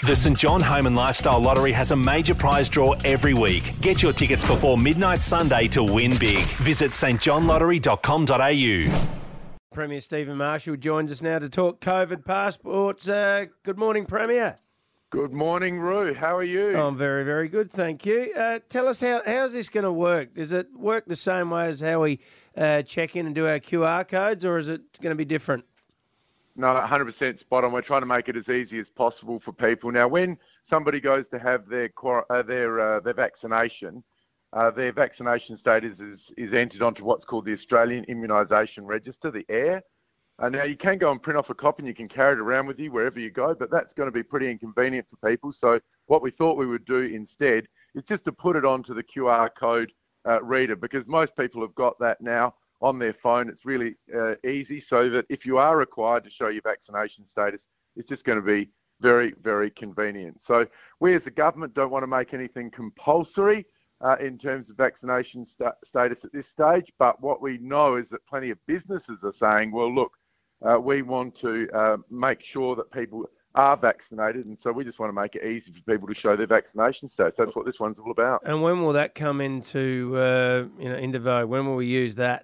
The St John Home and Lifestyle Lottery has a major prize draw every week. Get your tickets before midnight Sunday to win big. Visit stjohnlottery.com.au. Premier Stephen Marshall joins us now to talk COVID passports. Good morning, Premier. Good morning, Roo. How are you? I'm very, very good, thank you. Tell us, how's this going to work? Does it work the same way as how we check in and do our QR codes, or is it going to be different? No, 100% spot on. We're trying to make it as easy as possible for people. Now, when somebody goes to have their vaccination, their vaccination status is entered onto what's called the Australian Immunisation Register, the AIR. Now, you can go and print off a copy and you can carry it around with you wherever you go, but that's going to be pretty inconvenient for people. So what we thought we would do instead is just to put it onto the QR code reader, because most people have got that now on their phone. It's really easy, so that if you are required to show your vaccination status, it's just going to be very, very convenient. So we as a government don't want to make anything compulsory in terms of vaccination status at this stage, but what we know is that plenty of businesses are saying, well, look, we want to make sure that people are vaccinated, and so we just want to make it easy for people to show their vaccination status. That's what this one's all about. And when will that come into vogue? When will we use that?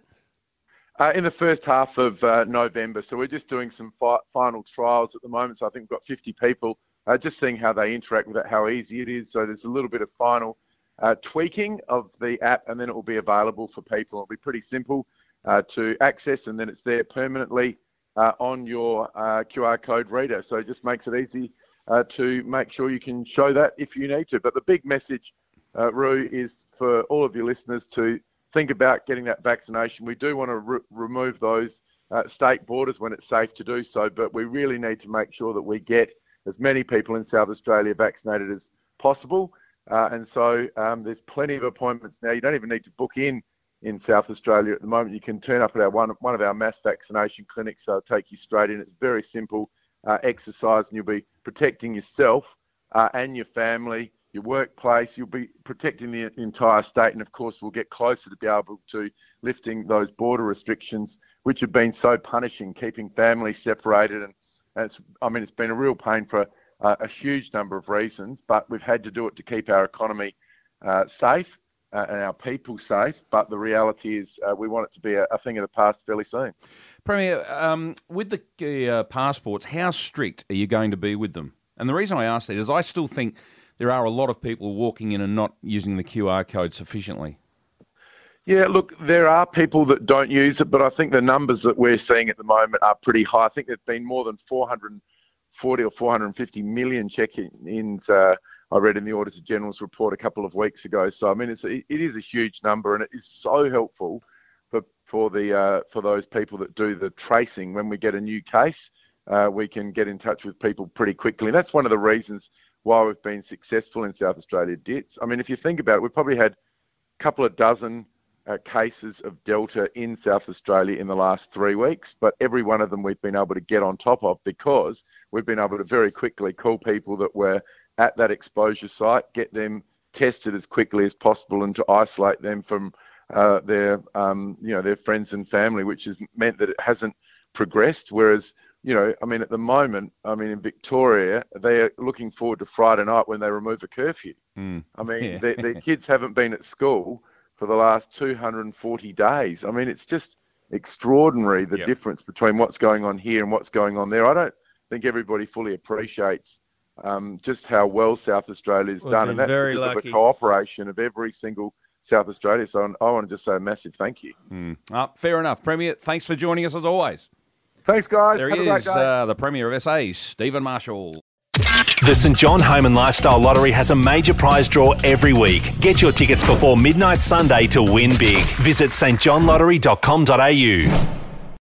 In the first half of November. So we're just doing some final trials at the moment. So I think we've got 50 people just seeing how they interact with it, how easy it is. So there's a little bit of final tweaking of the app, and then it will be available for people. It'll be pretty simple to access, and then it's there permanently on your QR code reader. So it just makes it easy to make sure you can show that if you need to. But the big message, Roo, is for all of your listeners to think about getting that vaccination. We do want to remove those state borders when it's safe to do so, but we really need to make sure that we get as many people in South Australia vaccinated as possible. And so there's plenty of appointments now. You don't even need to book in South Australia at the moment. You can turn up at one of our mass vaccination clinics. So it'll take you straight in. It's very simple exercise, and you'll be protecting yourself and your family, your workplace. You'll be protecting the entire state, and of course we'll get closer to be able to lifting those border restrictions, which have been so punishing, keeping families separated. And it's been a real pain for a huge number of reasons, but we've had to do it to keep our economy safe and our people safe. But the reality is we want it to be a thing of the past fairly soon. Premier, with the passports, how strict are you going to be with them? And the reason I ask that is I still think there are a lot of people walking in and not using the QR code sufficiently. Yeah, look, there are people that don't use it, but I think the numbers that we're seeing at the moment are pretty high. I think there's been more than 440 or 450 million check-ins, I read in the Auditor General's report a couple of weeks ago. So, I mean, it is a huge number, and it is so helpful for those people that do the tracing. When we get a new case, we can get in touch with people pretty quickly. And that's one of the reasons why we've been successful in South Australia, Dits. I mean, if you think about it, we've probably had a couple of dozen cases of Delta in South Australia in the last 3 weeks, but every one of them we've been able to get on top of, because we've been able to very quickly call people that were at that exposure site, get them tested as quickly as possible, and to isolate them from their friends and family, which has meant that it hasn't progressed. Whereas, at the moment, in Victoria, they're looking forward to Friday night when they remove a curfew. Their kids haven't been at school for the last 240 days. I mean, it's just extraordinary, the difference between what's going on here and what's going on there. I don't think everybody fully appreciates just how well South Australia's done, and that's because of the cooperation of every single South Australia. So I want to just say a massive thank you. Fair enough. Premier, thanks for joining us as always. Thanks, guys. There Have he a great is, day. the Premier of SA, Stephen Marshall. The St John Home and Lifestyle Lottery has a major prize draw every week. Get your tickets before midnight Sunday to win big. Visit stjohnlottery.com.au.